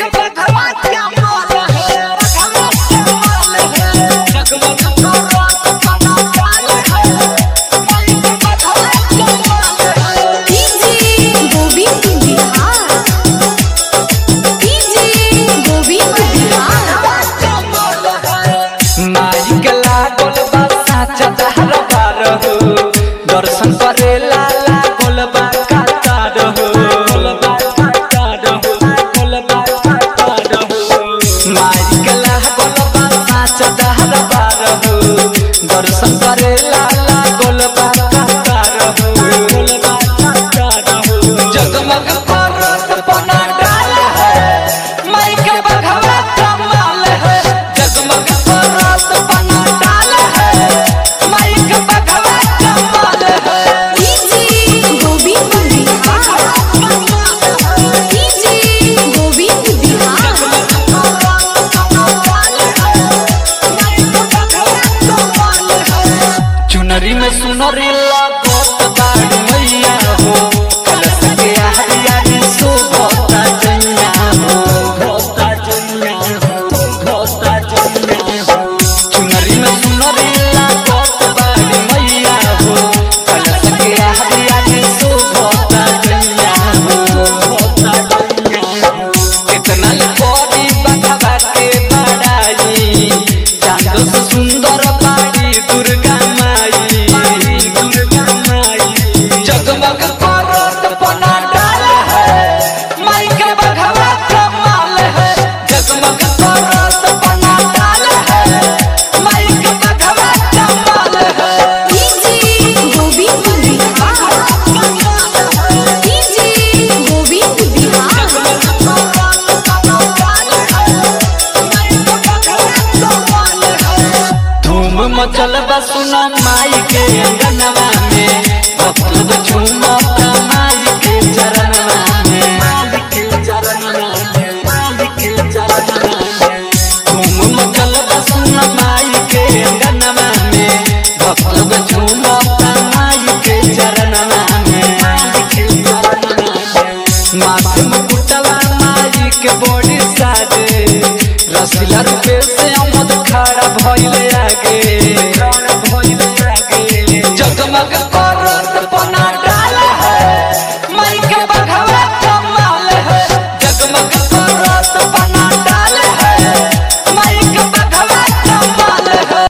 दर्शन करेला लागल बा कातार हो माई के लागल बा साचा दरबार हो दर्शन करेला लागल बा कातार हो जगमग करत बना डाल है माई के बघवा कमाल है जगमग करत बना डाल है माई के बघवा चुनरी में सुनरी लागत बाड़ी मैया हो कलश के हरियाली शोभता जइया हो चुनरी में सुनरी लागत बाड़ी मैया हो कलश के हरियाली शोभता जइया हो कितना बड़ी बघवा के बड़ाई चांद से सुंदर बाड़ी दुर्गा जगमग करत बना डाल है माई के बघवा कमाल है जगमग करत बना डाल है माई के बघवा कमाल है धूम मचल बा सुना माई के अंगनवा में भक्त झूमता माई के चरणवा में धूम मचल बा सुना माई के अंगनवा में भक्त झूमता माई के चरणवा में माथे मुकुटवा माई के बड़ी साजे रसीला रूपे से अमद खड़ा भइले आगे